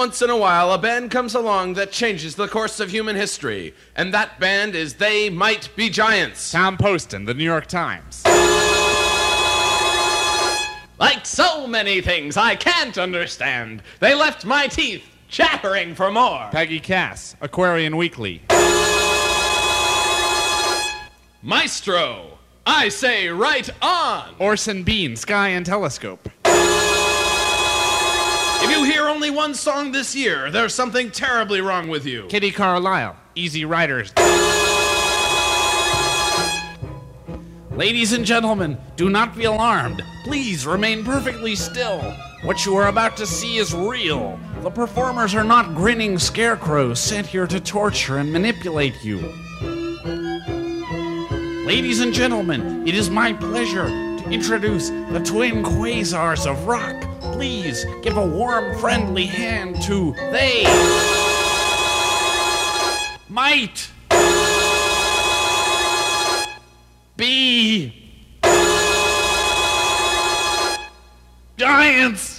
once in a while, a band comes along that changes the course of human history. And that band is They Might Be Giants. Tom Poston, The New York Times. Like so many things I can't understand, they left my teeth chattering for more. Peggy Cass, Aquarian Weekly. Maestro, I say right on. Orson Bean, Sky and Telescope. If you hear only one song this year, there's something terribly wrong with you. Kitty Carlisle, Easy Riders. Ladies and gentlemen, do not be alarmed. Please remain perfectly still. What you are about to see is real. The performers are not grinning scarecrows sent here to torture and manipulate you. Ladies and gentlemen, it is my pleasure to introduce the twin quasars of rock. Please give a warm, friendly hand to They Might Be Giants.